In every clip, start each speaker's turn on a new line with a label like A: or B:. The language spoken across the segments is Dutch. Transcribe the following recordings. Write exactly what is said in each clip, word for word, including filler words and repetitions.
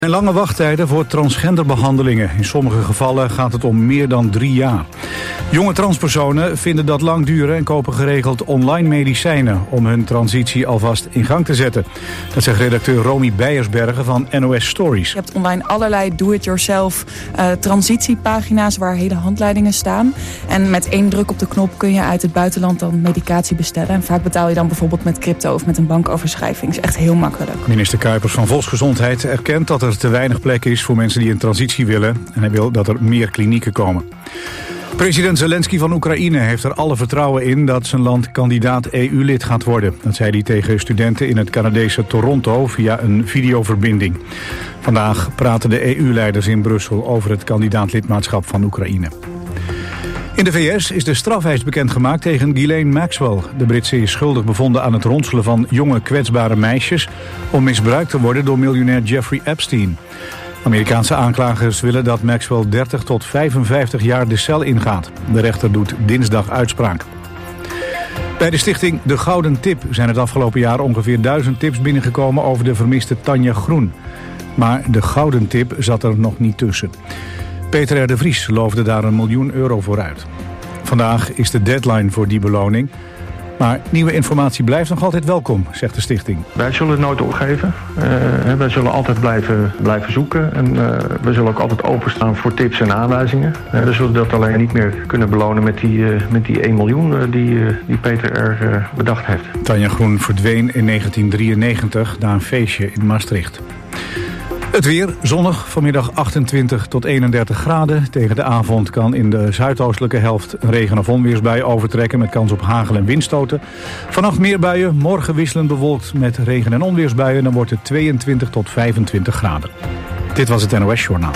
A: En lange wachttijden voor transgenderbehandelingen. In sommige gevallen gaat het om meer dan drie jaar. Jonge transpersonen vinden dat lang duren en kopen geregeld online medicijnen om hun transitie alvast in gang te zetten. Dat zegt redacteur Romy Beiersbergen van N O S Stories.
B: Je hebt online allerlei do-it-yourself uh, transitiepagina's waar hele handleidingen staan. En met één druk op de knop kun je uit het buitenland dan medicatie bestellen. En vaak betaal je dan bijvoorbeeld met crypto of met een bankoverschrijving. Dat is echt heel makkelijk.
A: Minister Kuipers van Volksgezondheid erkent dat er te weinig plek is voor mensen die een transitie willen. En hij wil dat er meer klinieken komen. President Zelensky van Oekraïne heeft er alle vertrouwen in dat zijn land kandidaat E U-lid gaat worden. Dat zei hij tegen studenten in het Canadese Toronto via een videoverbinding. Vandaag praten de E U-leiders in Brussel over het kandidaatlidmaatschap van Oekraïne. In de V S is de strafeis bekendgemaakt tegen Ghislaine Maxwell. De Britse is schuldig bevonden aan het ronselen van jonge kwetsbare meisjes om misbruikt te worden door miljonair Jeffrey Epstein. Amerikaanse aanklagers willen dat Maxwell dertig tot vijfenvijftig jaar de cel ingaat. De rechter doet dinsdag uitspraak. Bij de stichting De Gouden Tip zijn het afgelopen jaar ongeveer duizend tips binnengekomen over de vermiste Tanja Groen. Maar de Gouden Tip zat er nog niet tussen. Peter R. de Vries loofde daar een miljoen euro voor uit. Vandaag is de deadline voor die beloning. Maar nieuwe informatie blijft nog altijd welkom, zegt de stichting.
C: Wij zullen het nooit opgeven. Uh, wij zullen altijd blijven, blijven zoeken. En uh, we zullen ook altijd openstaan voor tips en aanwijzingen. Uh, we zullen dat alleen niet meer kunnen belonen met die, uh, met die één miljoen uh, die, uh, die Peter er uh, bedacht heeft.
A: Tanja Groen verdween in negentien drieënnegentig na een feestje in Maastricht. Het weer, zonnig, vanmiddag achtentwintig tot eenendertig graden. Tegen de avond kan in de zuidoostelijke helft een regen- of onweersbui overtrekken met kans op hagel- en windstoten. Vannacht meer buien, morgen wisselend bewolkt met regen- en onweersbuien. Dan wordt het tweeëntwintig tot vijfentwintig graden. Dit was het N O S Journaal.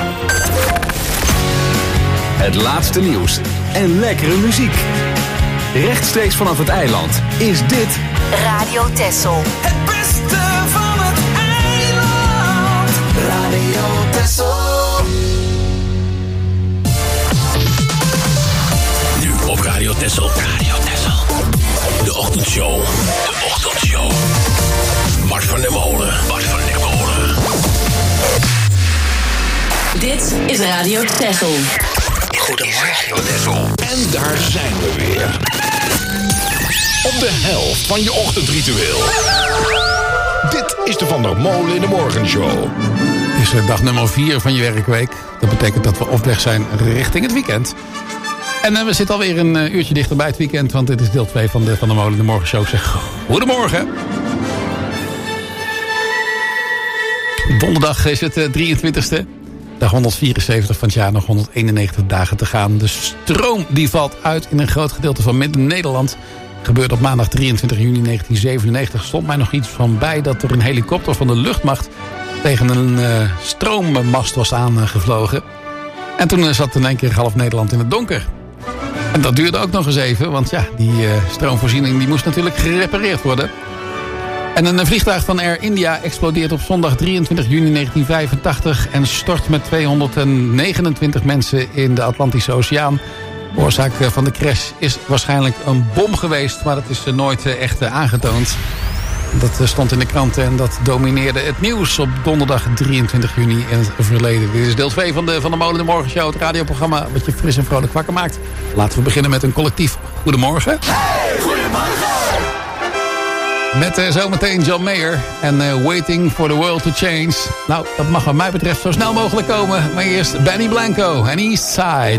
D: Het laatste nieuws en lekkere muziek. Rechtstreeks vanaf het eiland is dit
E: Radio Texel.
F: Het beste van het eiland. Radio Texel.
G: Nu op Radio Texel. Radio Texel. De ochtendshow. De ochtendshow. Bart van der Molen. Bart van der Molen.
E: Dit is Radio Texel.
G: Goedemorgen, Texel. En daar zijn we weer. Op de helft van je ochtendritueel. Dit is de Van der Molen in de Morgenshow.
H: Het is dag nummer vier van je werkweek. Dat betekent dat we op weg zijn richting het weekend. En uh, we zitten alweer een uh, uurtje dichter bij het weekend. Want dit is deel twee van de Van der Molen in de Morgenshow. Ik zeg goedemorgen. Donderdag is het uh, drieëntwintigste. Dag honderdvierenzeventig van het jaar, nog honderdeenennegentig dagen te gaan. De stroom die valt uit in een groot gedeelte van Midden-Nederland. Gebeurde op maandag drieëntwintig juni negentien zevenennegentig. Stond mij nog iets van bij dat er een helikopter van de luchtmacht tegen een uh, stroommast was aangevlogen. En toen uh, zat in één keer half Nederland in het donker. En dat duurde ook nog eens even, want ja, die uh, stroomvoorziening die moest natuurlijk gerepareerd worden. En een vliegtuig van Air India explodeert op zondag drieëntwintig juni negentien vijfentachtig... en stort met tweehonderdnegenentwintig mensen in de Atlantische Oceaan. De oorzaak van de crash is waarschijnlijk een bom geweest, maar dat is nooit echt aangetoond. Dat stond in de kranten en dat domineerde het nieuws op donderdag drieëntwintig juni in het verleden. Dit is deel twee van de Van der Molen in de Morgenshow, het radioprogramma wat je fris en vrolijk wakker maakt. Laten we beginnen met een collectief goedemorgen.
F: Hey, goedemorgen!
H: Met uh, zometeen John Mayer en uh, Waiting for the World to Change. Nou, dat mag wat mij betreft zo snel mogelijk komen. Maar eerst Benny Blanco en East Side.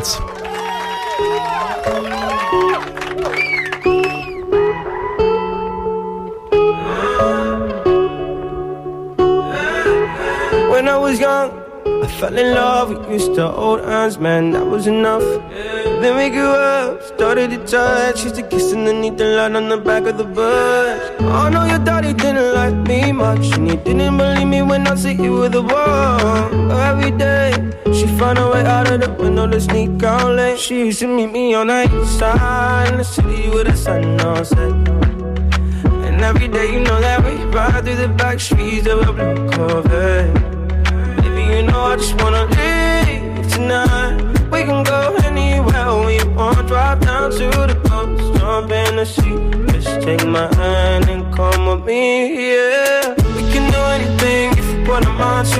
I: When I was young, I fell in love. We used to hold hands, man, that was enough. Then we grew up, started to touch. Used to kiss underneath the light on the back of the bus. I know your daddy didn't like me much, and he didn't believe me when I said you were the one. Every day, she found a way out of the window to sneak out late. She used to meet me on the east side in the city with the sun on set. And every day, you know that we ride through the back streets of a blue Corvette. Baby, you know I just wanna leave tonight. We can go anywhere we want. Drive down to the coast, jump in the sea. Just take my hand and come with me, yeah. We can do anything if you put a mind to it.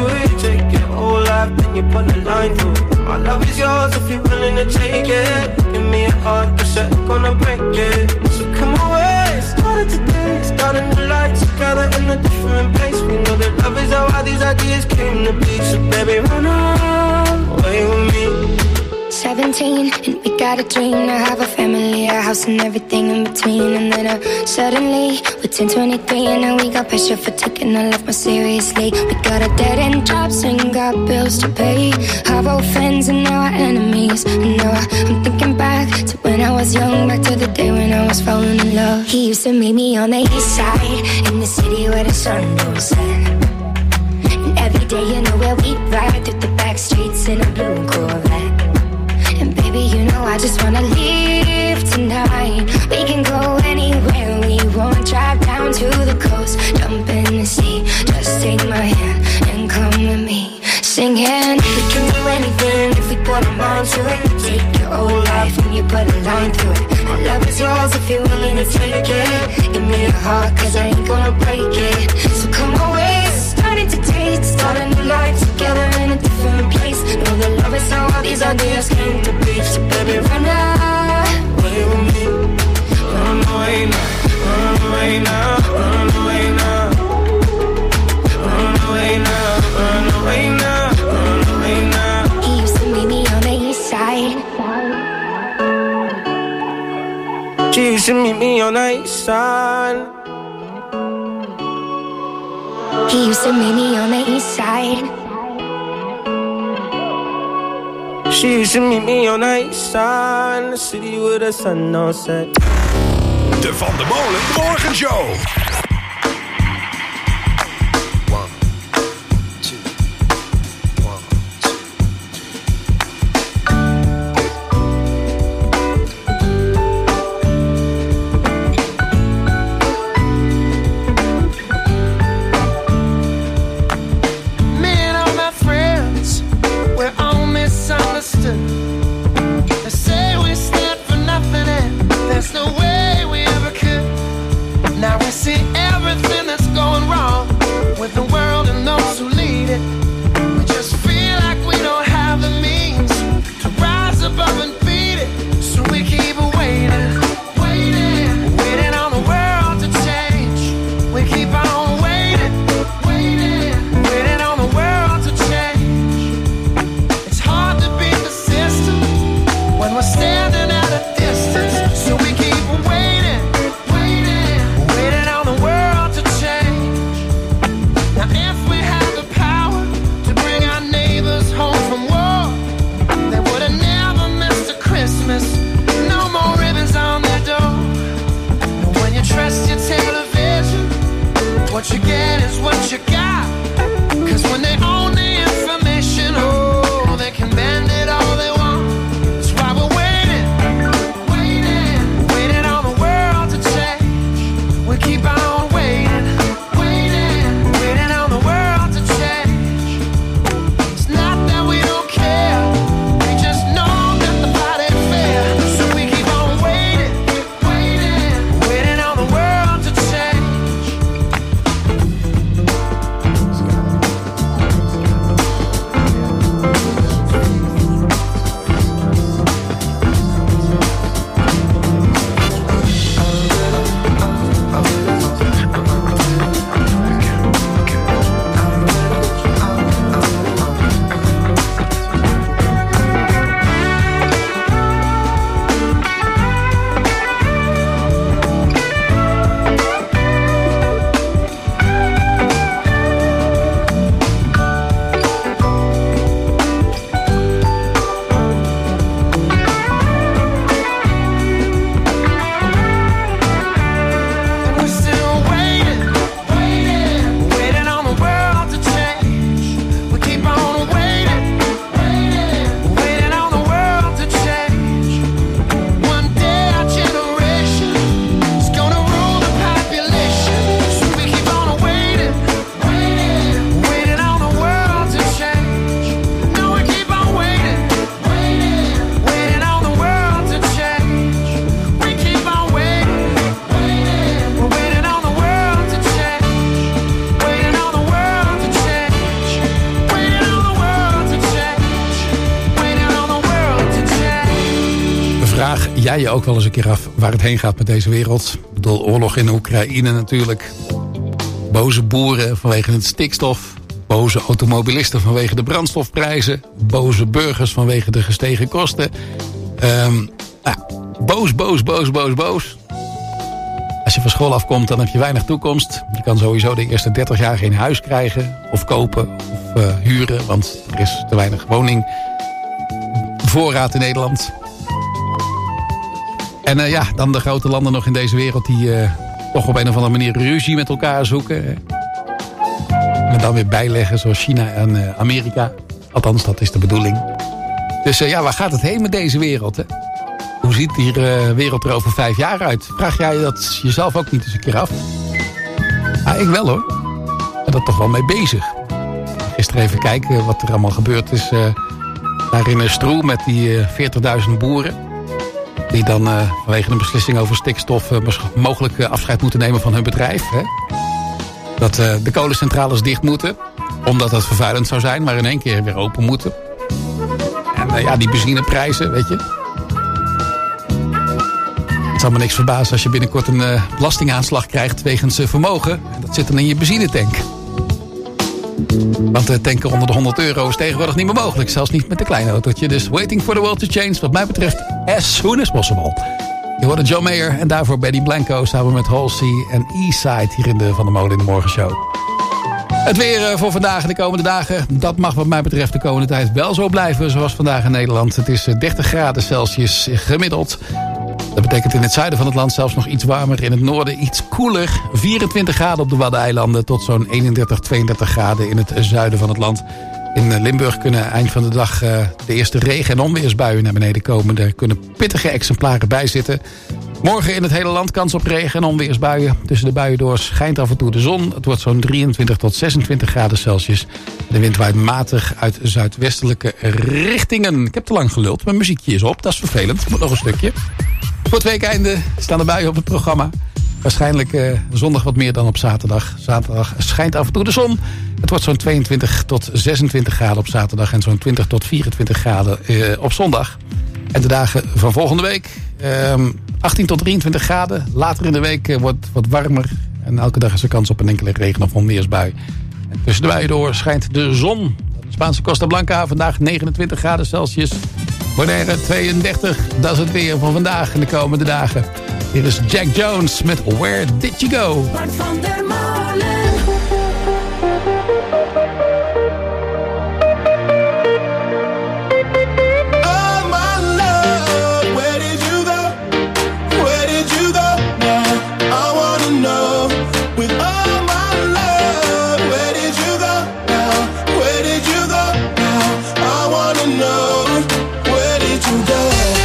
I: take your whole life, then you put a line through it. My love is yours if you're willing to take it. Give me a heart, but you're gonna break it. So come away, started today, start a new life together in a different place. We know that love is how all these ideas came to be. So baby, run away with me.
J: Seventeen, and we got a dream to have a family, a house and everything in between. And then uh, suddenly, we're ten, twenty-three, and now we got pressure for taking our life more seriously. We got a dead end jobs and got bills to pay. Our old friends and now our enemies. And now I, I'm thinking back to when I was young, back to the day when I was falling in love. He used to meet me on the east side, in the city where the sun goes set. And every day, you know where we ride through the back streets in a blue Corvette. And baby, you know I just wanna leave tonight. We can go anywhere we want. Drive down to the coast, jump in the sea. Just take my hand and come with me. Singing, we can do anything if we put our mind to it. Take your whole life and you put a line through it. My love is yours if you're willing to take it. Give me your heart, cause I ain't gonna break it. So come away, starting to taste. Start a new life together in a different place. Know that love is how all these ideas came to be. So baby, run away with me. Run away now, run away now, run away now. Run away now, run away now, run away now. He used to meet me on the east side. She used to meet me on the east side. He used to meet me on the east side. She used to meet me on the east side. The city with the sun all set.
G: De Van der Molen Morgenshow.
F: See
H: vraag jij je ook wel eens een keer af waar het heen gaat met deze wereld? Ik bedoel, oorlog in Oekraïne natuurlijk. Boze boeren vanwege het stikstof. Boze automobilisten vanwege de brandstofprijzen. Boze burgers vanwege de gestegen kosten. Um, nou, boos, boos, boos, boos, boos. Als je van school afkomt, dan heb je weinig toekomst. Je kan sowieso de eerste dertig jaar geen huis krijgen. Of kopen, of uh, huren. Want er is te weinig woningvoorraad in Nederland. En uh, ja, dan de grote landen nog in deze wereld die uh, toch op een of andere manier ruzie met elkaar zoeken. En dan weer bijleggen zoals China en uh, Amerika. Althans, dat is de bedoeling. Dus uh, ja, waar gaat het heen met deze wereld? Hè? Hoe ziet die uh, wereld er over vijf jaar uit? Vraag jij dat jezelf ook niet eens een keer af? Ah, ik wel hoor. Ik ben er toch wel mee bezig. Gisteren even kijken wat er allemaal gebeurd is. Uh, daar in Stroe met die uh, veertigduizend boeren. Die dan uh, vanwege een beslissing over stikstof uh, mogelijk uh, afscheid moeten nemen van hun bedrijf. Hè? Dat uh, de kolencentrales dicht moeten. Omdat dat vervuilend zou zijn, maar in één keer weer open moeten. En uh, ja, die benzineprijzen, weet je. Het zal me niks verbazen als je binnenkort een uh, belastingaanslag krijgt wegens uh, vermogen. En dat zit dan in je benzinetank. Want uh, tanken onder de honderd euro is tegenwoordig niet meer mogelijk. Zelfs niet met een klein autootje. Dus waiting for the world to change wat mij betreft as soon as possible. Je hoorde John Mayer en daarvoor Betty Blanco samen met Halsey en Eastside hier in de Van der Molen in de Morgenshow. Het weer uh, voor vandaag en de komende dagen. Dat mag wat mij betreft de komende tijd wel zo blijven zoals vandaag in Nederland. Het is uh, dertig graden Celsius gemiddeld. Dat betekent in het zuiden van het land zelfs nog iets warmer. In het noorden iets koeler. vierentwintig graden op de Waddeneilanden tot zo'n eenendertig, tweeëndertig graden in het zuiden van het land. In Limburg kunnen eind van de dag uh, de eerste regen- en onweersbuien naar beneden komen. Er kunnen pittige exemplaren bij zitten. Morgen in het hele land kans op regen- en onweersbuien. Tussen de buien door schijnt af en toe de zon. Het wordt zo'n drieëntwintig tot zesentwintig graden Celsius. De wind waait matig uit zuidwestelijke richtingen. Ik heb te lang geluld. Mijn muziekje is op. Dat is vervelend. Moet nog een stukje. Voor het weekeinde staan de buien op het programma. Waarschijnlijk uh, zondag wat meer dan op zaterdag. Zaterdag schijnt af en toe de zon. Het wordt zo'n tweeëntwintig tot zesentwintig graden op zaterdag. En zo'n twintig tot vierentwintig graden uh, op zondag. En de dagen van volgende week. Uh, achttien tot drieëntwintig graden. Later in de week uh, wordt het wat warmer. En elke dag is er kans op een enkele regen- of onweersbui. En tussen de buien door schijnt de zon. De Spaanse Costa Blanca vandaag negenentwintig graden Celsius. Bonaire tweeëndertig. Dat is het weer van vandaag en de komende dagen. Hier is Jack Jones met Where Did You Go?
F: Bart van der Molen.
K: Oh my love, where did you go? Where did you go now? I wanna know. With all my love, where did you go now? Where did you go now? I wanna know. Where did you go?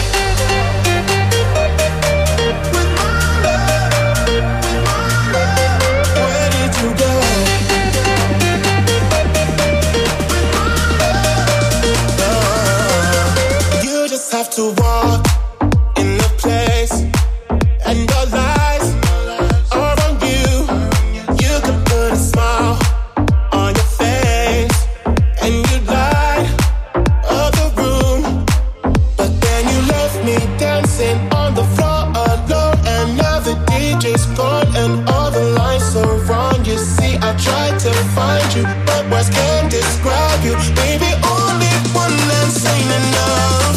K: To walk in the place, and your lights are on you. You could put a smile on your face, and you light up the room. But then you left me dancing on the floor alone, and now the D J's gone, and all the lights are wrong. You see, I tried to find you, but words can't describe you. Baby, only one that's ain't enough.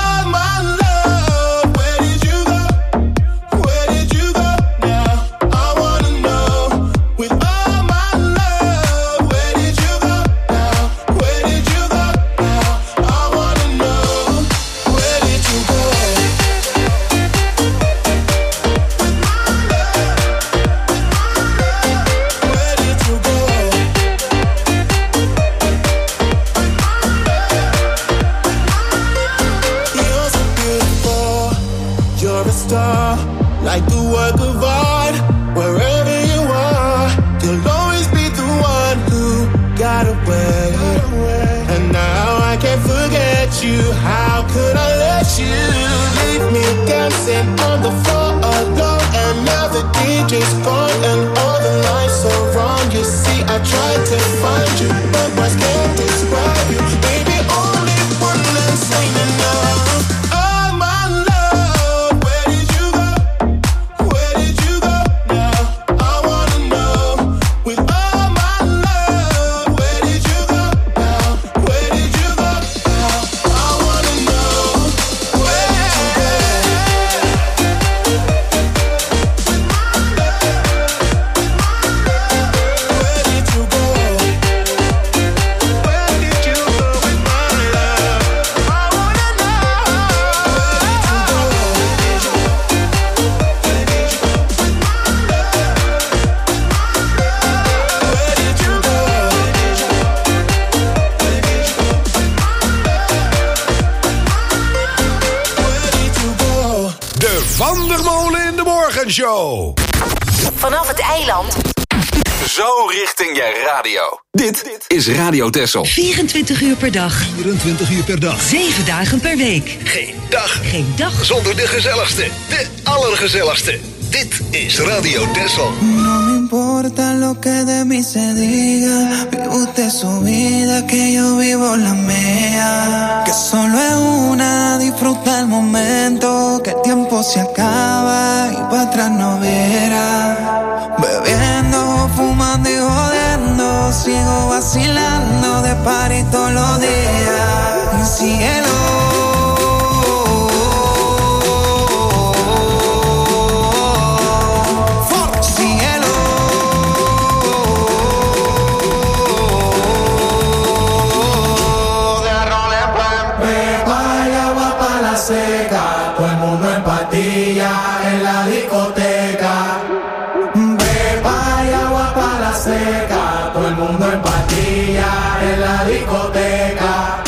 K: Like the work of art, wherever you are, you'll always be the one who got away. And now I can't forget you. How could I let you leave me dancing on the floor alone? And now the D J's gone and all the lights are wrong. You see, I tried to find you, but words can't describe you. Baby, only one that's ain't enough. Oh my love.
G: Morgenshow.
E: Vanaf het eiland.
D: Zo richting je radio. Dit is Radio Texel.
L: vierentwintig uur per dag.
M: vierentwintig uur per dag.
L: zeven dagen per week.
M: Geen dag.
L: Geen dag.
M: Zonder de gezelligste. De allergezelligste. Dit is Radio Texel.
N: No me importa lo que de mí se diga. Vive usted su vida, que yo vivo la mía. Que solo es una, disfruta el momento. Que el tiempo se acaba y para atrás no verá. Bebiendo, fumando y jodiendo. Sigo vacilando de party todos los días. Y cielo.
O: Seca, todo el mundo en patilla en la discoteca. Beba y agua para la seca, todo el mundo en patilla en la discoteca.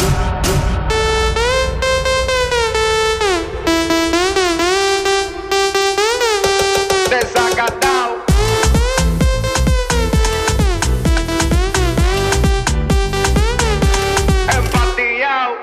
O: Desacatao. Empatillao.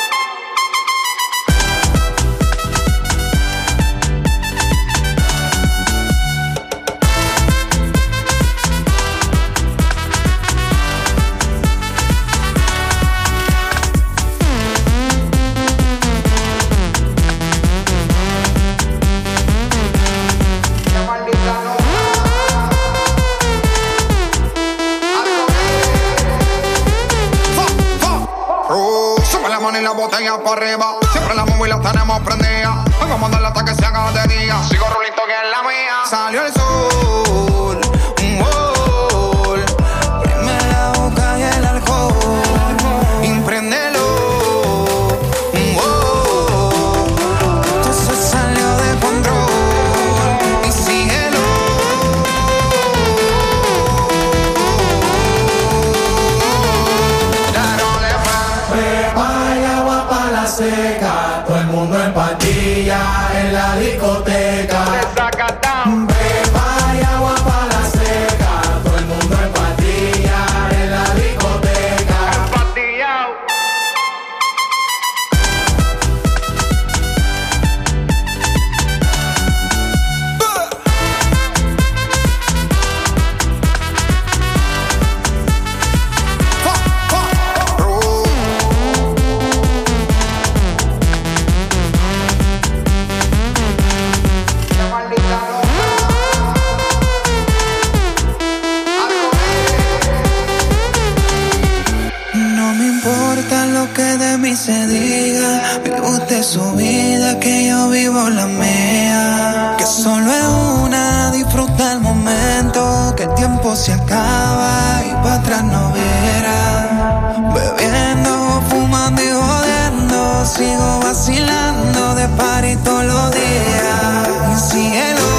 P: Y la botella para arriba, siempre la móvil la tenemos prendida. Vamos a mandarla hasta que se haga de día. Sigo rulito que es la mía. Salió el sol, un gol.
N: Prime la boca y el alcohol.
P: Impréndelo, un gol.
N: Todo se salió de control. Y síguelo.
O: Seca, todo el mundo en patilla en la discoteca. Beba y agua para la seca, todo el mundo en patilla en la discoteca. Empatillao.
N: Se diga, vive usted su vida, que yo vivo la mía. Que solo es una, disfruta el momento. Que el tiempo se acaba y para atrás no verá. Bebiendo, fumando y jodiendo. Sigo vacilando de party todos los días. Y cielo.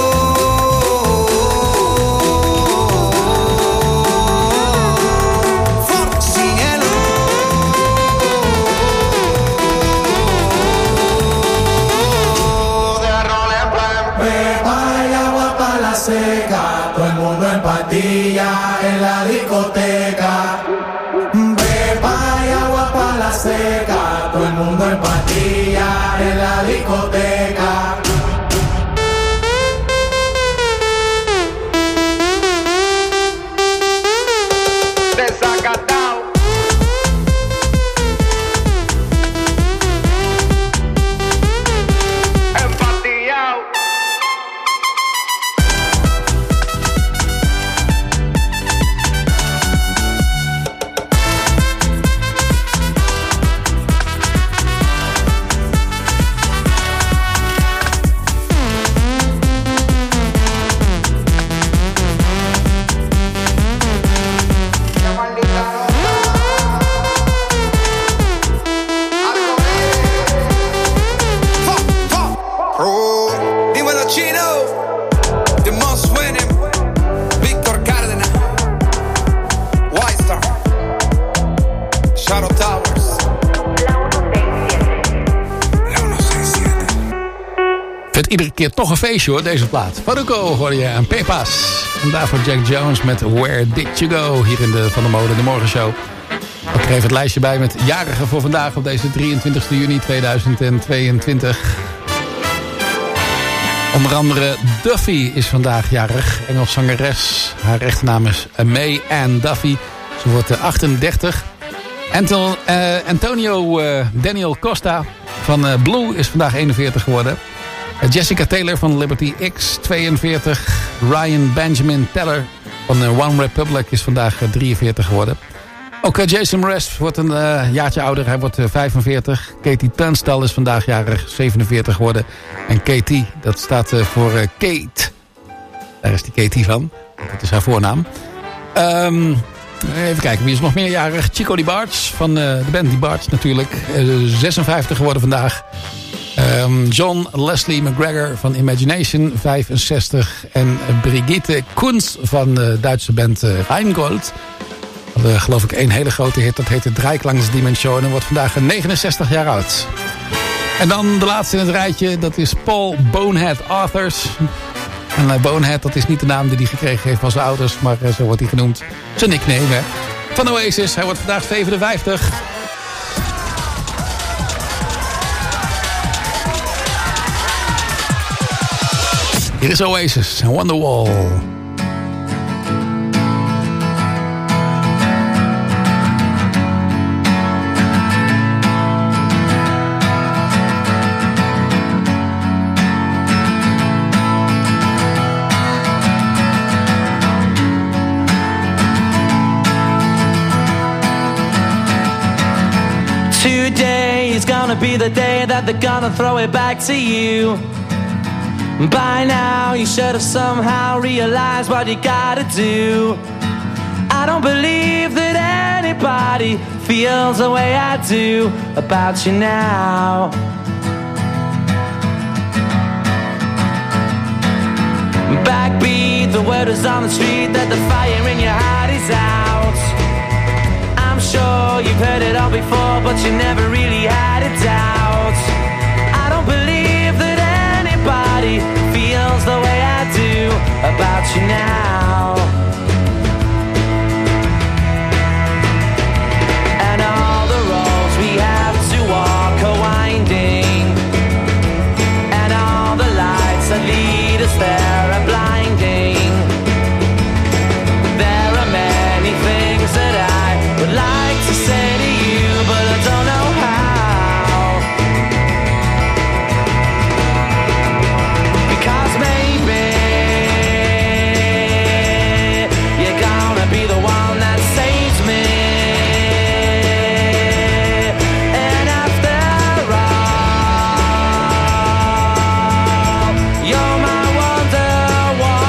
O: Seca, todo el mundo en patilla en la discoteca. Beba y agua para la seca, todo el mundo en patilla en la discoteca. Desacatao. Empatillao.
H: Het iedere keer toch een feestje hoor, deze plaat. Faruko hoor je aan Pepas. En daarvoor Jack Jones met Where Did You Go? Hier in de Van der Molen, de Morgenshow. Ik kreeg het lijstje bij met jarigen voor vandaag op deze drieëntwintigste juni tweeduizend tweeëntwintig. Onder andere Duffy is vandaag jarig. Engels zangeres. Haar echte naam is Mae Ann Duffy. Ze wordt achtendertig. Anton, uh, Antonio uh, Daniel Costa van uh, Blue is vandaag eenenveertig geworden. Uh, Jessica Taylor van Liberty X, tweeënveertig. Ryan Benjamin Teller van uh, One Republic is vandaag uh, drieënveertig geworden. Ook uh, Jason Mraz wordt een uh, jaartje ouder. Hij wordt uh, vijfenveertig. Katie Tunstall is vandaag jarig, zevenenveertig geworden. En Katie, dat staat uh, voor uh, Kate. Daar is die Katie van. Dat is haar voornaam. Um, even kijken, wie is nog meer jarig? Chico DeBarge van uh, de band DeBarge natuurlijk. Uh, zesenvijftig geworden vandaag. Um, John Leslie McGregor van Imagination, vijfenzestig. En Brigitte Kunz van de Duitse band uh, Rheingold. Uh, geloof ik één hele grote hit, dat heet de Dreiklangs-Dimension en wordt vandaag negenenzestig jaar oud. En dan de laatste in het rijtje, dat is Paul Bonehead Arthurs. En uh, Bonehead, dat is niet de naam die hij gekregen heeft van zijn ouders, maar uh, zo wordt hij genoemd. Zijn nickname, hè. Van Oasis, hij wordt vandaag zevenenvijftig. Hier is Oasis en Wonderwall.
Q: Today is gonna be the day that they're gonna throw it back to you. By now you should have somehow realized what you gotta do. I don't believe that anybody feels the way I do about you now. Backbeat, the word is on the street that the fire in your heart is out. I'm sure you've heard it all before, but you never really had a doubt. I don't believe that anybody feels the way I do about you now. And all the roads we have to walk are winding, and all the lights that lead us there are blinding. There are many things that I would like to say to you, but I don't know how. Because maybe you're gonna be the one that saves me. And after all, you're my Wonderwall.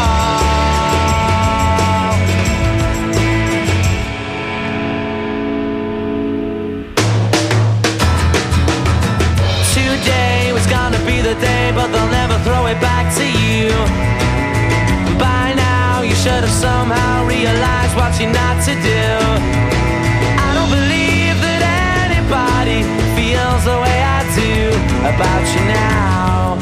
Q: Today was gonna be the day, but they'll never throw it back to you. By now you should have somehow realized what you're not to do. I don't believe that anybody feels the way I do about you now.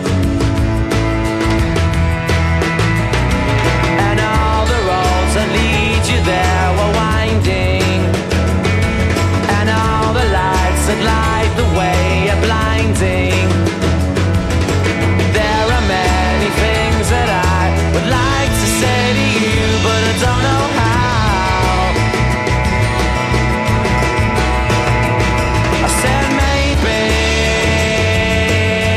Q: And all the roads that lead you there were winding, and all the lights that light the way are blinding. There are many things that I would like to say to you, but I don't know how. I said maybe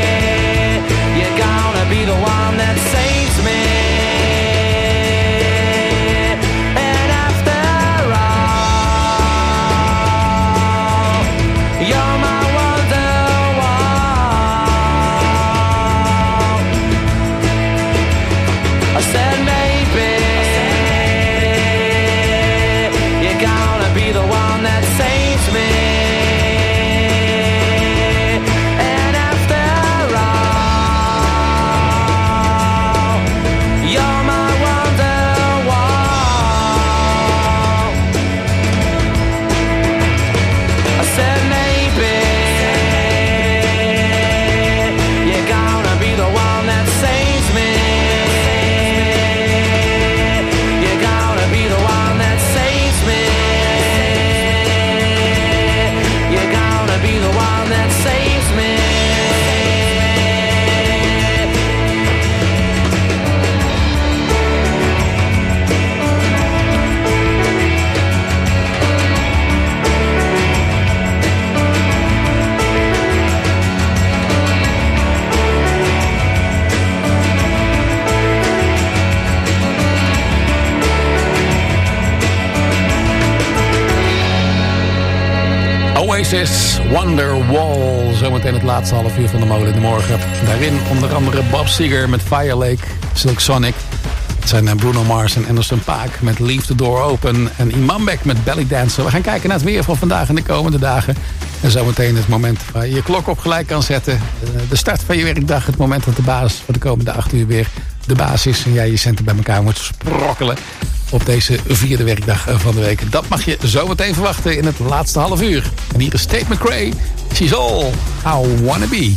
H: Oasis, Wonderwall. Zometeen het laatste half uur van de molen in de morgen. Daarin onder andere Bob Seger met Fire Lake, Silk Sonic. Het zijn Bruno Mars en Anderson .Paak met Leave the Door Open. En Iman Beck met Belly Dancer. We gaan kijken naar het weer van vandaag en de komende dagen. En zometeen het moment waar je je klok op gelijk kan zetten. De start van je werkdag. Het moment dat de baas voor de komende acht uur weer de baas is. En jij je centen bij elkaar moet sprokkelen op deze vierde werkdag van de week. Dat mag je zometeen verwachten in het laatste half uur. En hier is Tate McRae. She's all I wanna be.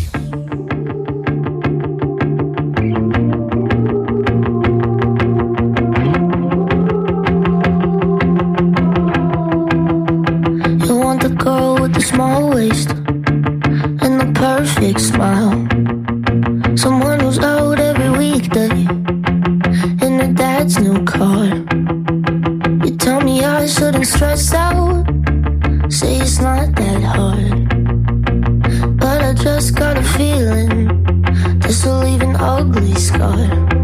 R: You want the girl with the small waist and the perfect smile. Someone who's out every weekday in her dad's new car. You tell me I shouldn't stress out, say it's not that hard. But I just got a feeling this will leave an ugly scar.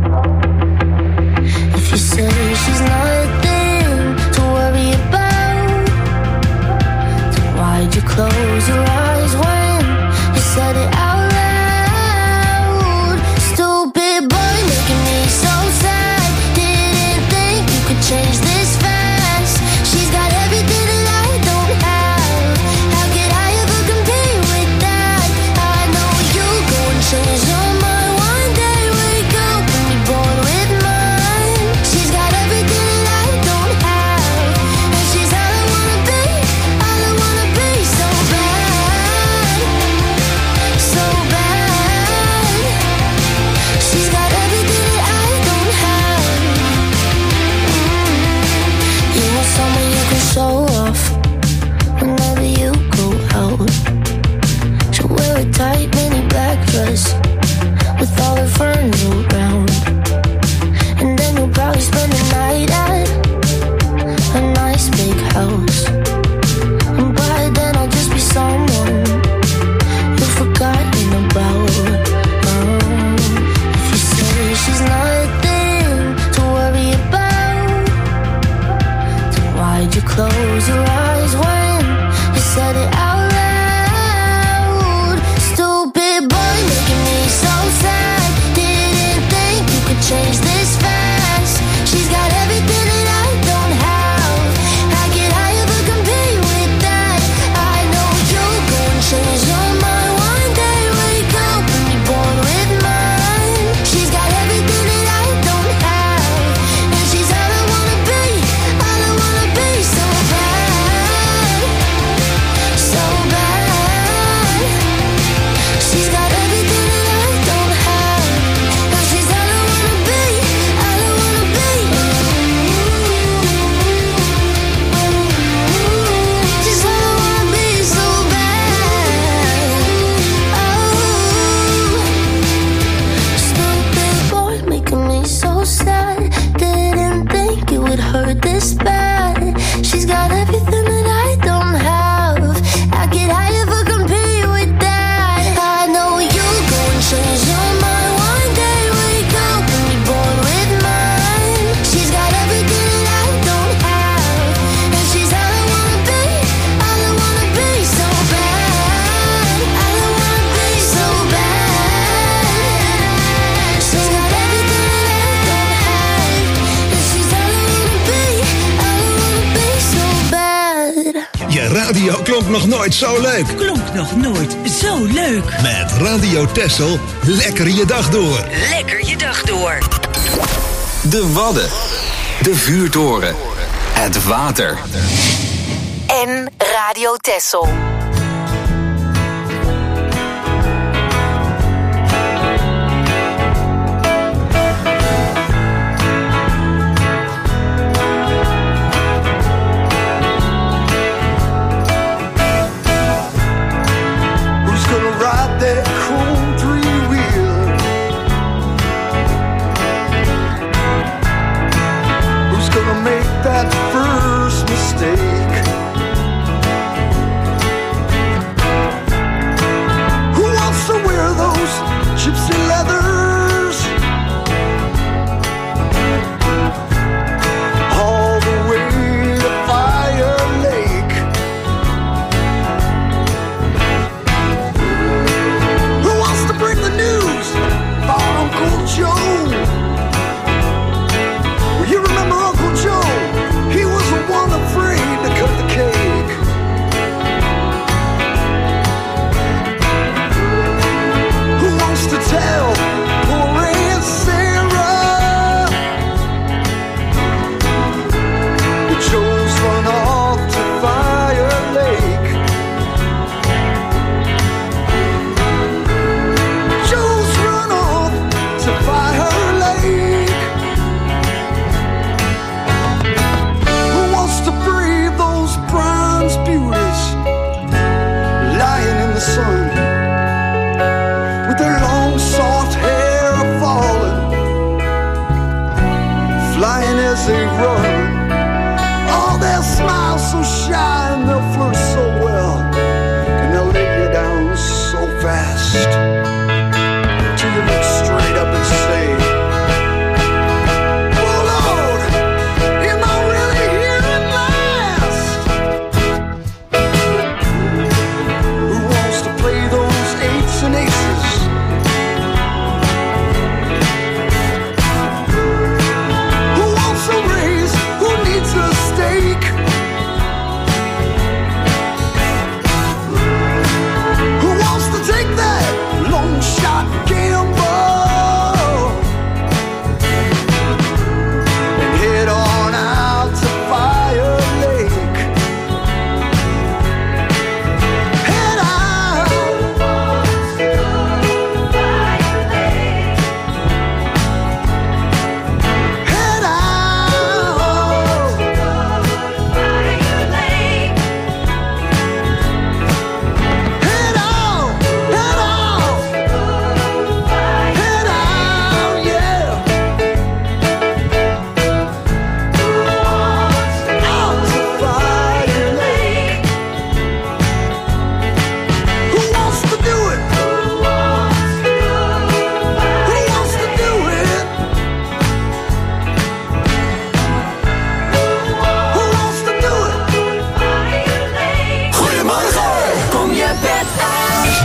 R: If you say she's nothing to worry about, then why'd you close your eyes when you said it out loud? Stupid boy making me so sad. Didn't think you could change this fast. She's got everything that I don't have. How could I ever compete with that? I know you go and change your mind one day. Wake up and be born with mine. She's got everything that I don't have, and she's all I wanna be, all I wanna be. So bad, so bad. She's got everything that I don't have. You want someone you can show off whenever you go out. She'll wear a tight mini black dress with all her friends around, and then you'll probably spend the night at a nice big house. And by then I'll just be someone you've forgotten about. Um, if you say she's nothing to worry about, then why'd you close your eyes when you said it out loud? Stupid boy making me so sad. Didn't think you could change this fast. She's got everything that I don't have. How could I ever compete with that? I know you'll go and change your mind one day. Wake up and be born with mine. She's got everything that I don't have, and she's all I wanna be, all I wanna be. So bad, so bad. She's got everything that I don't have, and she's all I wanna be, all I wanna be. She's all I wanna be, so bad. Oh, stupid boy making me so sad. Didn't think it would hurt this bad. She's got everything that I don't have. How could I ever compete with that? I know you'll go and change your mind one day. Wake up and be born with mine. She's got everything that I don't have, and she's all I wanna be, all I wanna be. So bad, all I wanna be. So bad. She's got everything that I don't have, and she's all I wanna be, all I wanna be. So bad.
M: Je radio klonk nog nooit zo leuk.
L: Klonk nog nooit zo leuk.
M: Met Radio Texel, lekker je dag door.
L: Lekker je dag door.
D: De Wadden. De vuurtoren. Het water.
E: En Radio Texel.
O: Who's gonna ride that chrome three-wheel? Who's gonna make that first mistake?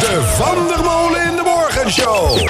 G: De Van der Molen in de Morgenshow.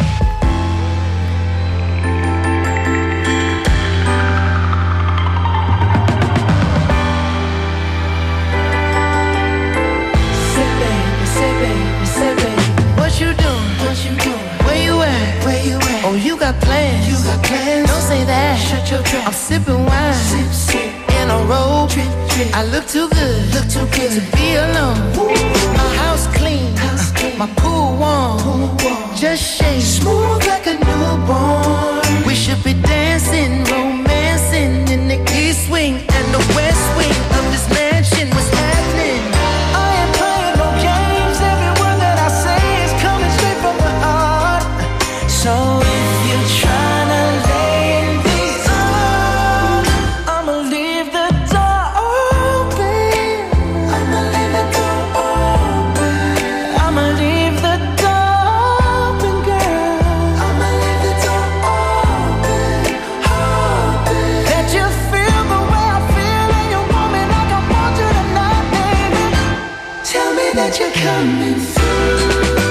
F: You doing? What you doing? Where you at? Where you at? Oh, you got plans? You got plans? Don't say that. Shut your trap. I'm sipping wine, sip, sip. In a robe. Trip, trip. I look too good, look too good to be alone. Woo. My house clean, house clean. My pool warm. Pool warm. Just shake smooth like a newborn. We should be dancing, romancing in the east wing and the west wing of this mansion. What's happening? I ain't playing no games. Every word that I say is coming straight from the heart. So if you're trying to lay in these arms, I'ma leave the door open. I'ma leave the door open. I'ma leave the door open, girl. I'ma leave the door open, open. Let you feel the way I feel, and you want me like I want you tonight, baby. Tell me that you're coming through.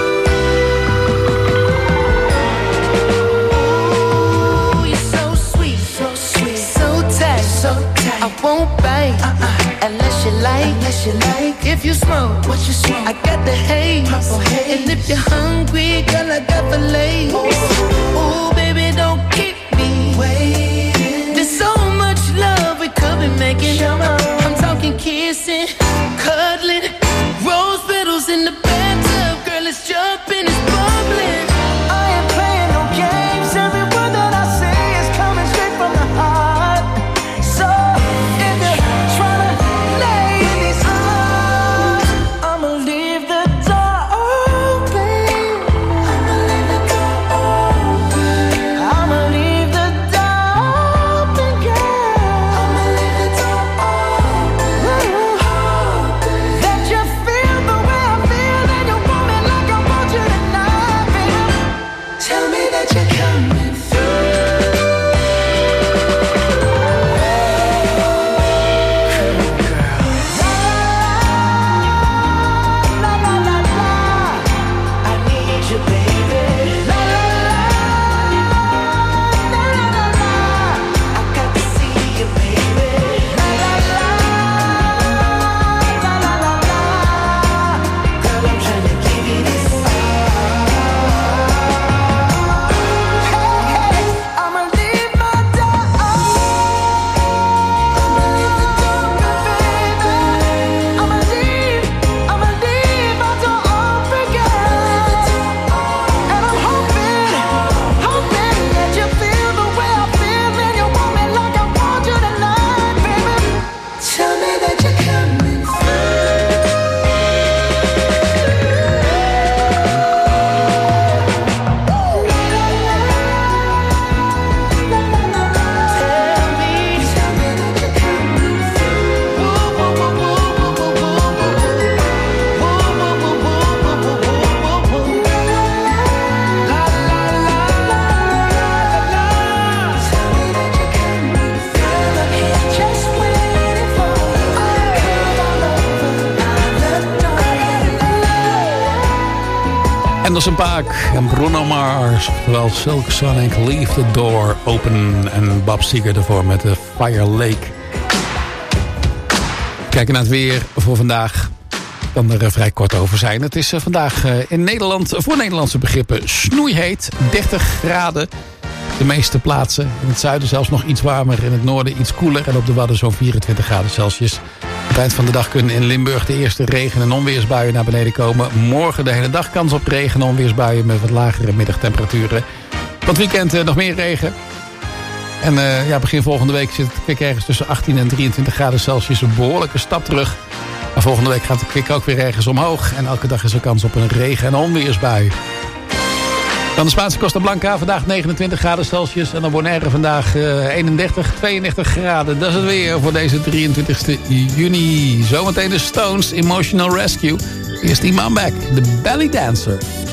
F: I won't bite uh-uh. unless you like. Unless you like. If you smoke, what you smoke? I got the haze. haze. And if you're hungry, girl, I got the lace. Ooh, baby, don't keep me waiting. There's so much love we could be making. I'm talking kissing, cuddling, rose petals in the bathtub. Girl, it's jumping, it's bubbling. I ain't playing no games. Every word that I say is coming straight from the heart. So
H: Anderson .Paak en Bruno Mars. Oftewel Silk Sonic, Leave the Door Open. En Bob Seger ervoor met de Fire Lake. Kijken naar het weer voor vandaag. Kan er vrij kort over zijn. Het is vandaag in Nederland, voor Nederlandse begrippen, snoeiheet. dertig graden. De meeste plaatsen. In het zuiden zelfs nog iets warmer. In het noorden iets koeler. En op de Wadden zo'n vierentwintig graden Celsius. Op het eind van de dag kunnen in Limburg de eerste regen- en onweersbuien naar beneden komen. Morgen de hele dag kans op regen- en onweersbuien met wat lagere middagtemperaturen. Van het weekend uh, nog meer regen. En uh, ja, begin volgende week zit het kwik ergens tussen achttien en drieëntwintig graden Celsius. Een behoorlijke stap terug. Maar volgende week gaat de kwik ook weer ergens omhoog. En elke dag is er kans op een regen- en onweersbui. Dan de Spaanse Costa Blanca, vandaag negenentwintig graden Celsius. En dan Bonaire vandaag uh, eenendertig, tweeëndertig graden. Dat is het weer voor deze drieëntwintigste juni. Zometeen de Stones, Emotional Rescue. Eerst die man back, de Belly Dancer.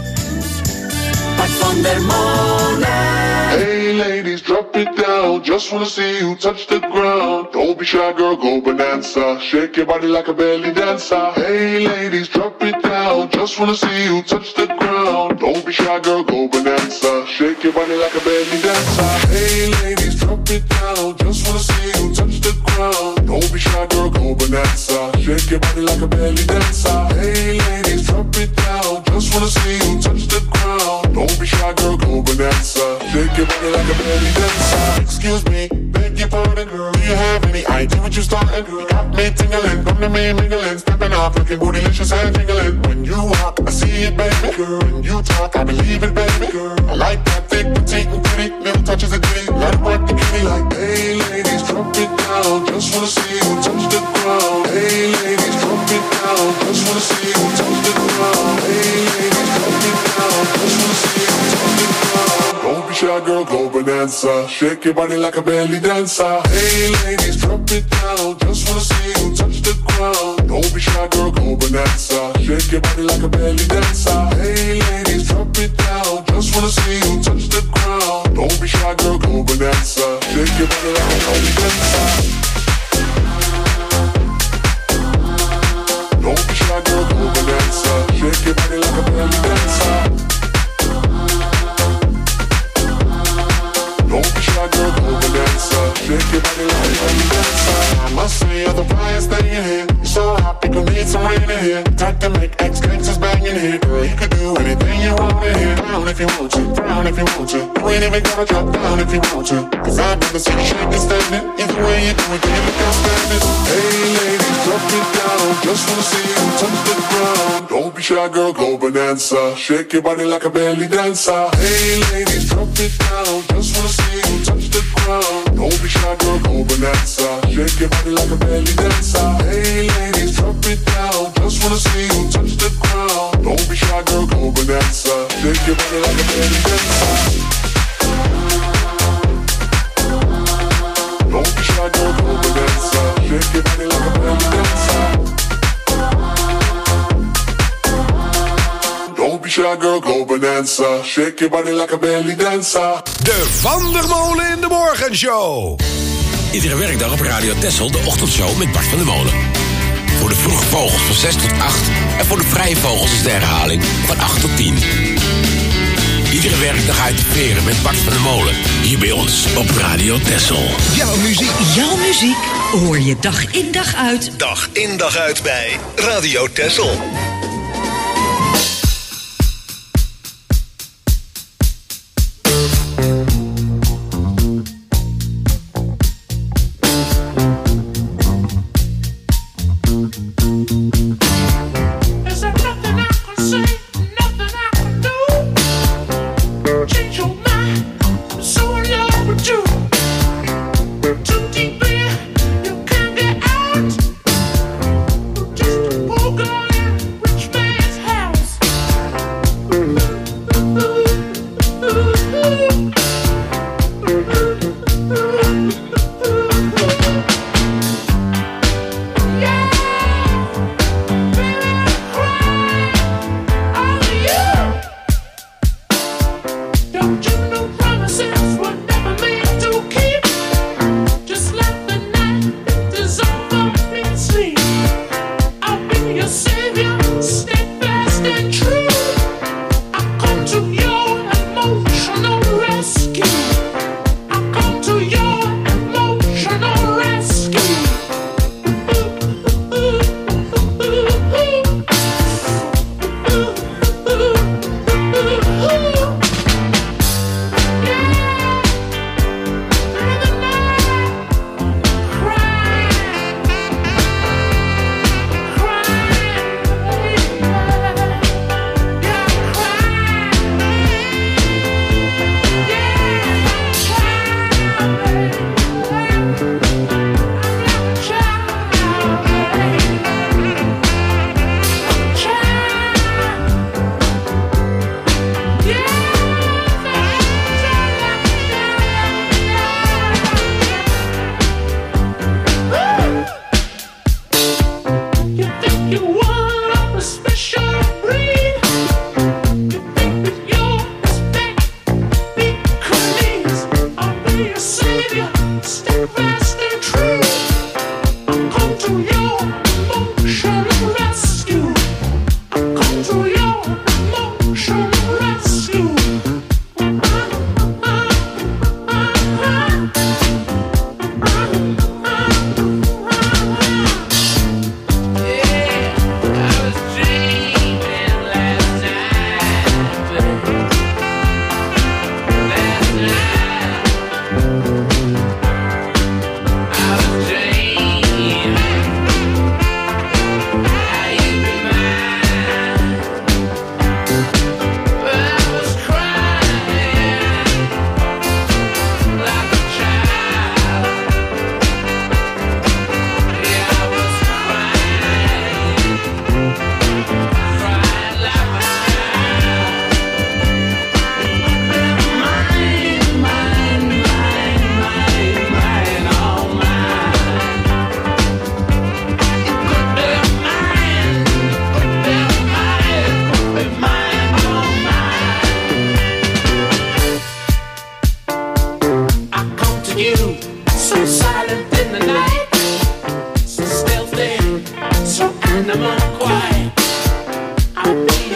K: Van der Molen.
S: Hey ladies, drop it down. Just wanna see you touch the ground. Don't be shy, girl, go bonanza. Shake your body like a belly dancer. Hey ladies, drop it down. Just just wanna see you touch the ground. Don't be shy, girl, go bonanza. Shake your body like a belly dancer. Hey ladies, drop it down. Just wanna see you touch the ground. Don't be shy, girl, go bonanza. Shake your body like a belly dancer. Hey ladies, drop it down. Just wanna see you touch the ground. Don't be shy, girl, go bonanza. Shake your body like a belly dancer. Excuse me, beg your pardon, girl. Do you have any idea what you started? You got me tingling, come to me mingling, stepping off, looking bootylicious and jingling. When you walk, I see it, baby girl. When you talk, I believe it, baby girl. I like that thick, petite, and pretty. Little touches of ditty, let it work the kitty. Like, hey ladies, drop it down. Just wanna see you touch the ground. Hey ladies, drop it down. Just wanna see you touch the ground. Hey ladies, drop it down. Just wanna see you touch the ground. Don't be shy, girl, go bonanza. Shake your body like a belly dancer. Hey ladies, drop it down. Just wanna see you touch the ground. Don't be shy, girl, go bonanza. Shake your body like a belly dancer. Hey ladies, drop it down. Just wanna see you touch the ground. Don't be shy, girl, go bonanza. Shake your body like a belly dancer. Don't be shy, girl, go bonanza. Shake your body like a belly dancer. Don't be shy, girl, go bonanza. Shake your body like a belly dancer. I must say you're the brightest thing in here. You're so hot, people need some rain in here. Type to make ex-gangsters bang in here. Girl, you could do anything you want in here. Down if you want to, down if you want to. You ain't even gotta drop down if you want to. Cause I've never seen you shake and stand it. Either way you do it, you look outstanding. Hey ladies, drop it down. Just wanna see you touch the ground. Don't be shy, girl, go bonanza. Shake your body like a belly dancer. Hey ladies, drop it down. Just wanna see you touch the ground. Don't be shy, girl, go bonanza. Shake your body like a belly dancer. Hey ladies, drop it down. Just wanna see you touch the ground. Don't be shy, girl, go bonanza. Shake your body like a belly dancer. Don't be shy, girl, go bonanza. Shake your body like a belly dancer. Don't be shy, girl, go bonanza. Shake your body like a belly dancer.
G: De Van der Molen in de Morgenshow.
T: Iedere werkdag op Radio Texel de ochtendshow met Bart van der Molen. Voor de vroege vogels van zes tot acht en voor de vrije vogels is de herhaling van acht tot tien. Iedere werkdag uit de veren met Bart van der Molen. Hier bij ons op Radio Texel.
G: Jouw muziek.
L: Jouw muziek hoor je dag in dag uit.
M: Dag in dag uit bij Radio Texel.
K: Just a poor girl in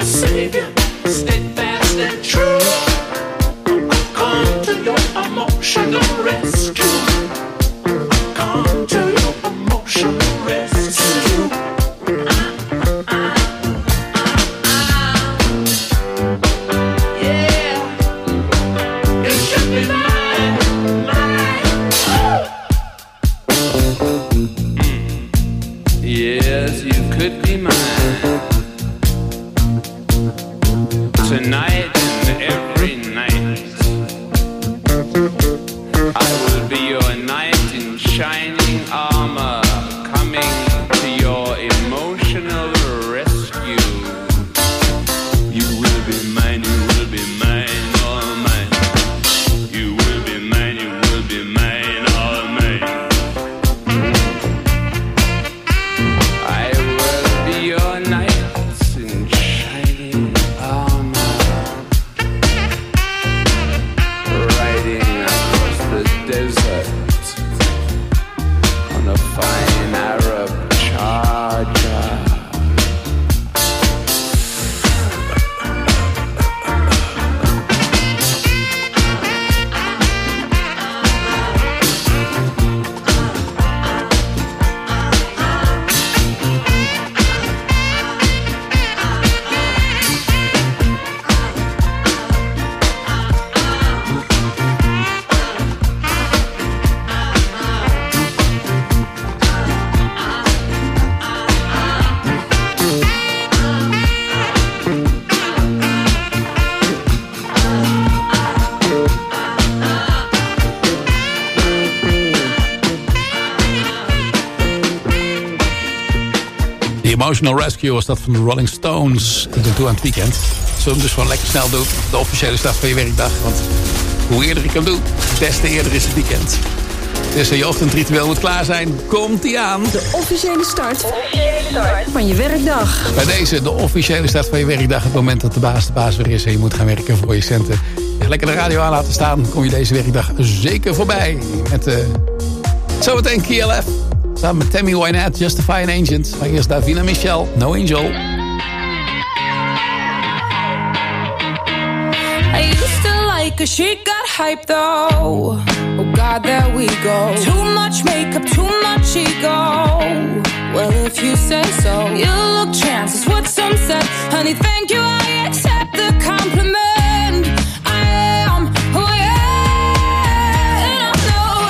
K: savior, steadfast and true. Come to your emotional rescue. Come to your emotional rescue. Yeah, it should be mine, mine.
U: Yes, you could be mine. Tonight and every night, I will be your knight in shining armor, coming to your emotional rescue. You will be mine, you will be mine, all mine. You will be mine, you will be mine, all mine. I will be your knight in shining armor, riding across the desert on a fine Arab charger.
H: Emotional Rescue was dat van de Rolling Stones. Dat doen toe aan het weekend. Zullen we hem dus gewoon lekker snel doen. De officiële start van je werkdag. Want hoe eerder ik hem doe, des te eerder is het weekend. Dus je ochtendritueel moet klaar zijn. Komt die aan.
L: De officiële start van je werkdag.
H: Bij deze, de officiële start van je werkdag. Het moment dat de baas de baas weer is en je moet gaan werken voor je centen. En lekker de radio aan laten staan. Kom je deze werkdag zeker voorbij. Met uh, zometeen K L F. Samen met Tammy Wynette, Justify an Agent. Maar eerst Davina Michelle, No Angel.
V: I used to like her, she got hype though. Oh God, there we go. Too much makeup, too much ego. Well, if you say so, you look trans, is what some said. Honey, thank you, I accept the compliment. I am who I am, and I'm no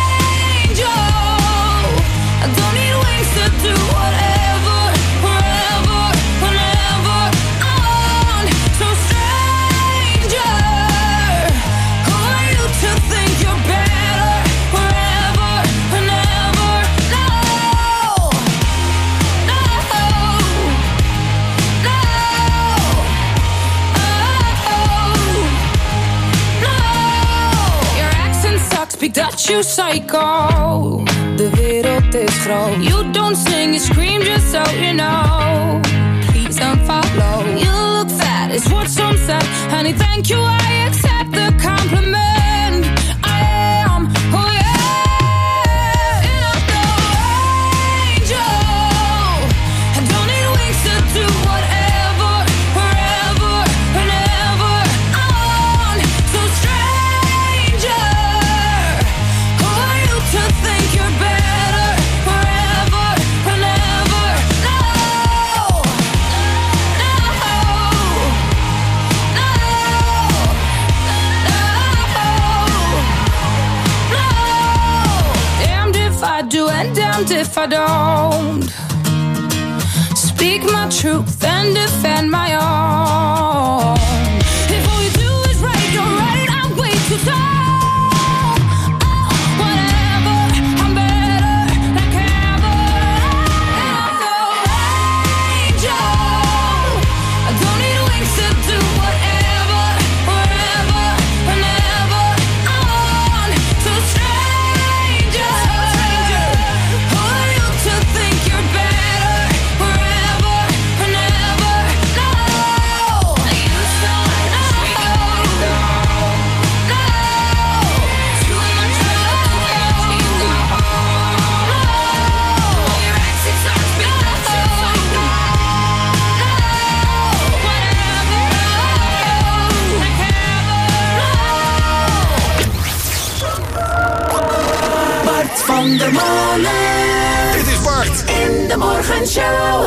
V: angel. I don't need wings to do whatever, wherever, whenever I want. So stranger, who are you to think you're better, wherever, whenever? No, no, no, oh, no. Your accent sucks, big Dutch, you psycho. De wereld is groot. You don't sing, you scream just so you know. Please don't follow. You look fat, is what some said. Honey, thank you, I accept the compliment. I am who I am, and I'm no angel. I don't need wings to do whatever, wherever, whenever I want. So stranger, who are you to think you're better, wherever, whenever? No, no, no, no, no. Damned if I do and damned if I don't. Speak my truth and defend my own. If all you do is right, you're right, I'm way too tall. Oh, whatever, I'm better, like ever. I'm no angel. I don't need wings to do whatever, wherever, whenever I want. So stranger, who are you to think you're better, wherever, whenever? No.
F: de molen.
G: Dit is Bart.
F: In de morgenshow.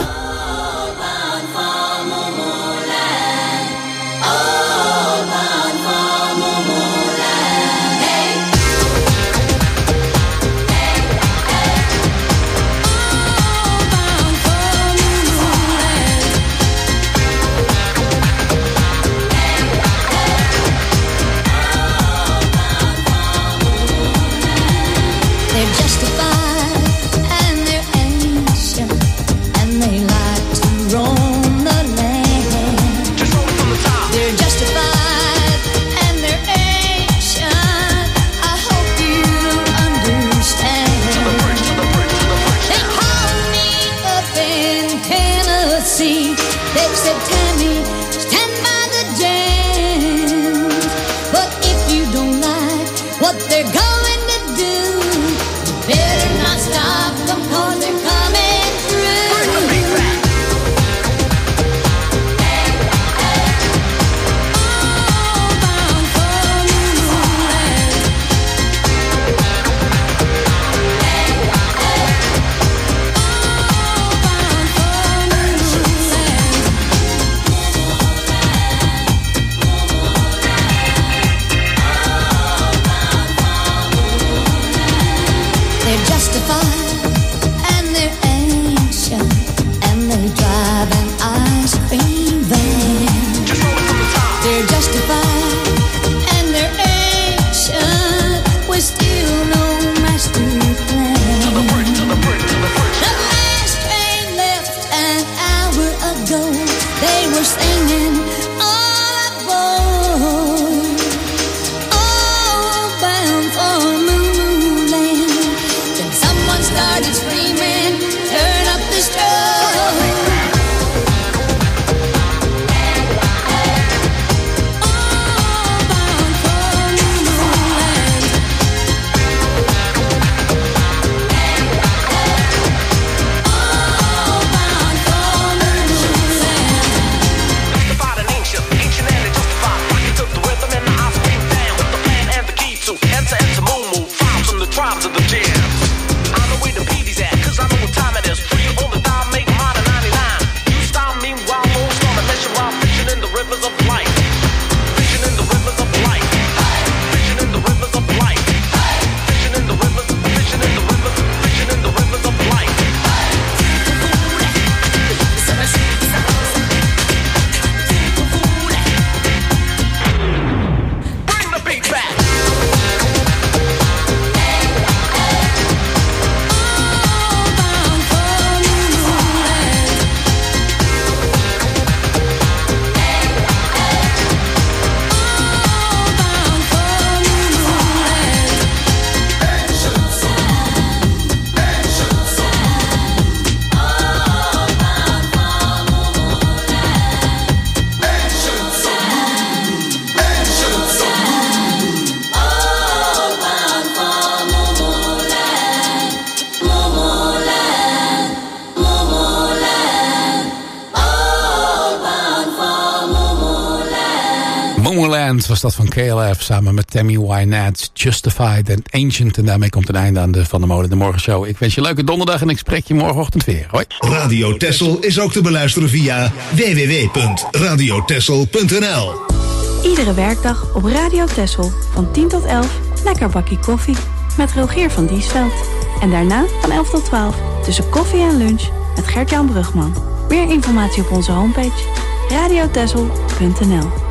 H: Was dat van K L F samen met Tammy Wynette, Justified and Ancient. En daarmee komt een einde aan de Van der Molen de Morgenshow. Ik wens je een leuke donderdag en ik spreek je morgenochtend weer. Hoi.
M: Radio Texel is ook te beluisteren via w w w punt radio texel punt n l.
B: Iedere werkdag op Radio Texel van tien tot elf lekker bakkie koffie met Rogier van Diesveld. En daarna van elf tot twaalf tussen koffie en lunch met Gert-Jan Brugman. Meer informatie op onze homepage radio texel punt n l.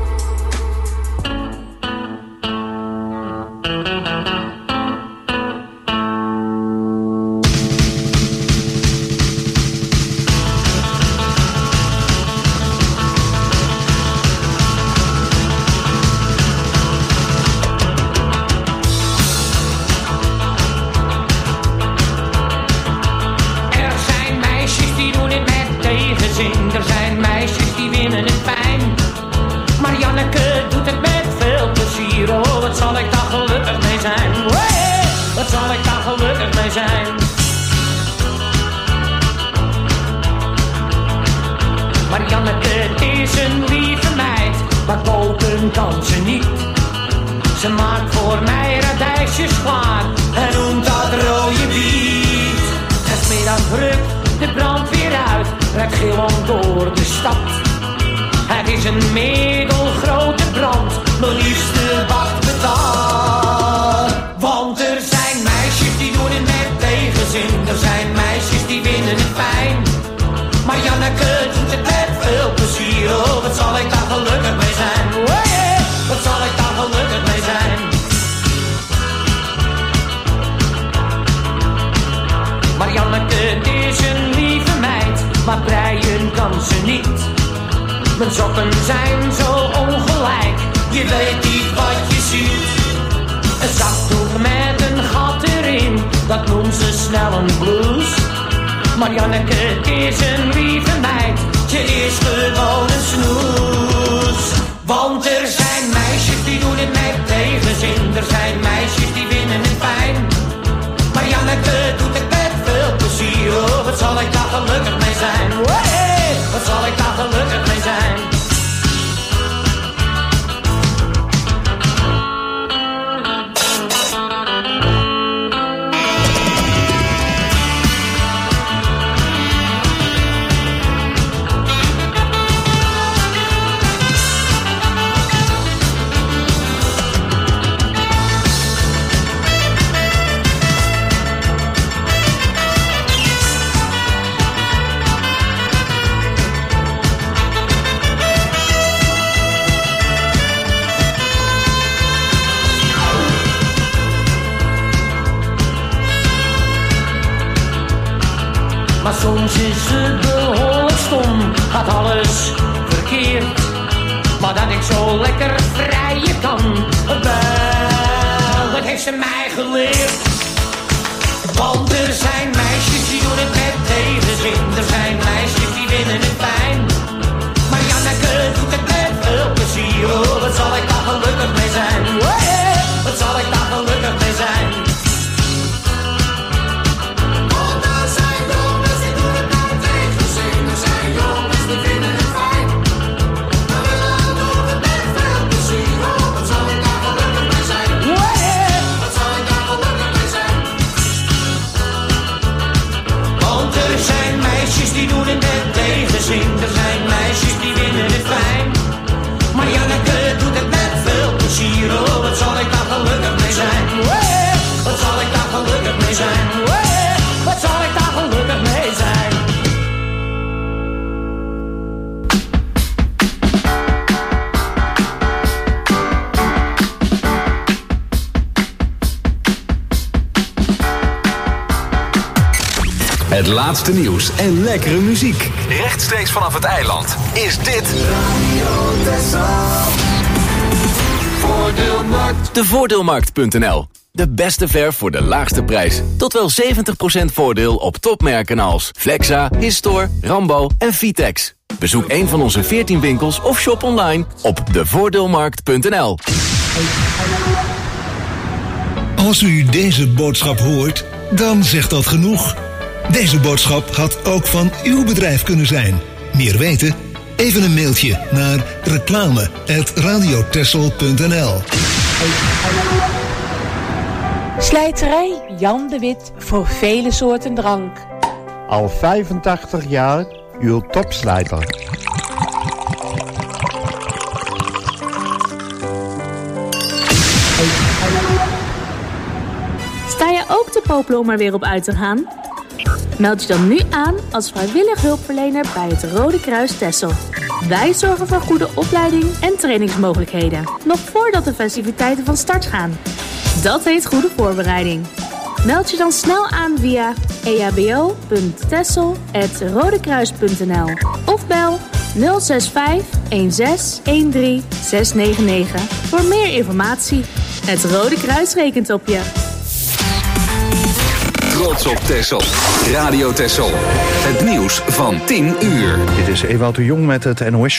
C: Er zijn meisjes die winnen het fijn, maar Janneke doet het met veel plezier. Oh, wat zal ik daar gelukkig mee zijn. Hey, wat zal ik daar gelukkig mee zijn. Maar Janneke is een lieve meid, maar koken kan ze niet. Ze maakt voor mij radijsjes klaar en noemt dat rode bier. door de stad. Het is een middelgrote brand, mijn liefste wacht betaald. Want er zijn meisjes die doen het met tegenzin, er zijn meisjes die vinden het fijn. Maar Janneke doet het met veel plezier, oh wat zal ik daar gelukkig mee zijn. Oh, yeah. Wat zal ik daar gelukkig mee zijn. Maar Janneke is een lieve meid, maar breien kan ze niet. Mijn sokken zijn zo ongelijk, je weet niet wat je ziet. Een zakdoek met een gat erin, dat noemt ze snel een blouse. Maar Janneke is een lieve meid, je is gewoon een snoes. Want er zijn meisjes die doen het met tegenzin, er zijn meisjes die vinden het fijn. Maar Janneke doet het met veel plezier, oh wat zal ik daar gelukkig mee zijn. Hey, wat zal ik daar gelukkig mee zijn. Maar soms is het behoorlijk stom, gaat alles verkeerd. Maar dat ik zo lekker vrijen kan, wel, dat heeft ze mij geleerd. Want er zijn meisjes die doen het met tegenzin, er zijn meisjes die vinden het fijn. Maar Janneke doet het met veel plezier, oh wat zal ik daar gelukkig mee zijn. Oh yeah, wat zal ik daar gelukkig mee zijn. Die doen het met tegenzin, er zijn meisjes die vinden het fijn. Maar Janneke doet het met veel plezier, oh wat zal ik daar gelukkig mee zijn. Hey, wat zal ik daar gelukkig mee zijn. Hey, wat zal ik daar gelukkig mee zijn.
D: Het laatste nieuws en lekkere muziek. Rechtstreeks vanaf het eiland is dit
A: Voordeelmarkt. De Voordeelmarkt punt n l. De beste verf voor de laagste prijs. Tot wel zeventig procent voordeel op topmerken als Flexa, Histor, Rambo en Vitex. Bezoek een van onze veertien winkels of shop online op de voordeelmarkt punt n l.
M: Als u deze boodschap hoort, dan zegt dat genoeg. Deze boodschap had ook van uw bedrijf kunnen zijn. Meer weten? Even een mailtje naar reclame apenstaartje radiotessel punt n l.
I: Slijterij Jan de Wit voor vele soorten drank.
W: Al vijfentachtig jaar uw topslijter.
X: Sta je ook te popelen om er weer op uit te gaan? Meld je dan nu aan als vrijwillig hulpverlener bij het Rode Kruis Texel. Wij zorgen voor goede opleiding en trainingsmogelijkheden, nog voordat de festiviteiten van start gaan. Dat heet goede voorbereiding. Meld je dan snel aan via e h b o punt texel apenstaartje rodekruis punt n l of bel nul zes vijf een zes een drie zes negen negen voor meer informatie. Het Rode Kruis rekent op je.
D: Trots op Texel. Radio Texel. Het nieuws van tien uur.
W: Dit is Ewout de Jong met het N O S.